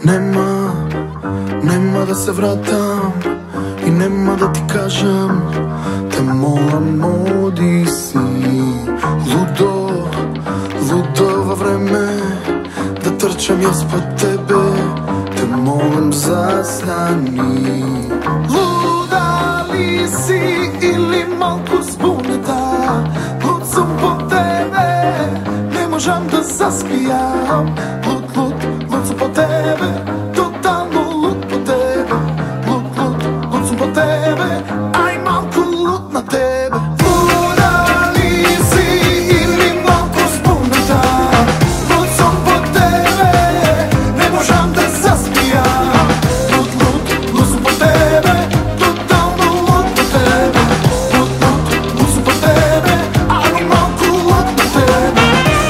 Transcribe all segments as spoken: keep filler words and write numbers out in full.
Nema, nema da se vratam i nema da ti kažem te moram, odi si. Ludo, ludo ovo vreme da trčam ja spod tebe, te molim zastani. Luda li si ili malko zbuneta, lud sam po tebe, ne možem da zaspijam. Lud, lud, lud sam po tebe, totalno lud po tebe. Lud, lud, lud sam po tebe, aj malko lud na tebe. Luda li si ili malko zbuneta, lud sam po tebe, ne možem da zaspijam. Lud, lud, lud sam po tebe, totalno lud po tebe. Lud, lud, lud sam po tebe, aj malko lud na tebe.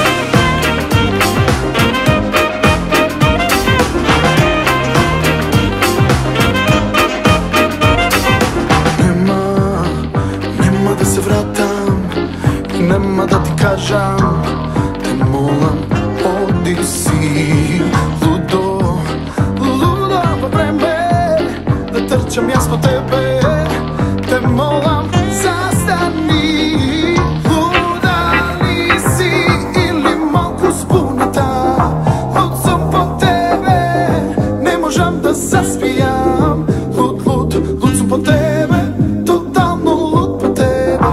Da se vratam i nema da ti kažem te molim, odi si. Ludo, ludo ovo vreme da trčam ja spod tebe, te molim zastani. Luda li si ili malko zbuneta, lud sam po tebe, ne možem da zaspijam. Lud, lud, lud sam po tebe, totalno lud po tebe.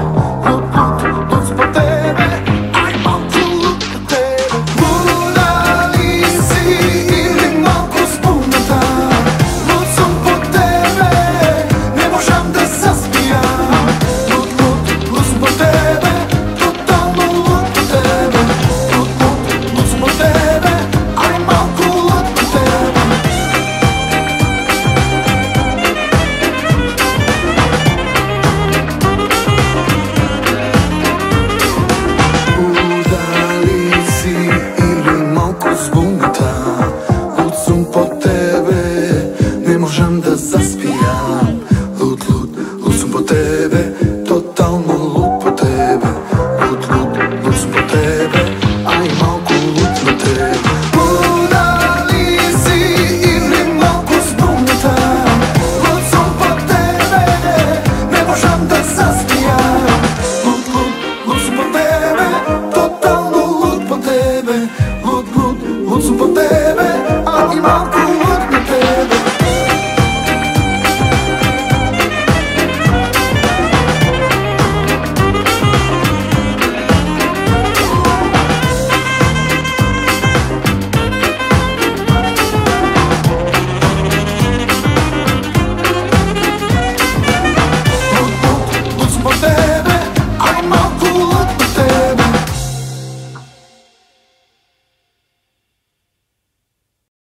Ne možem da zaspijam. Lud, lud, lud sam po tebe, totalno lud po tebe. Lud, lud, lud sam po tebe, aj malko lud na tebe. Luda li si ili malko zbuneta, lud sam po tebe, ne možem da zaspijam. Lud, lud, lud sam po tebe, totalno lud po tebe. Lud, lud, lud sam po tebe, aj malko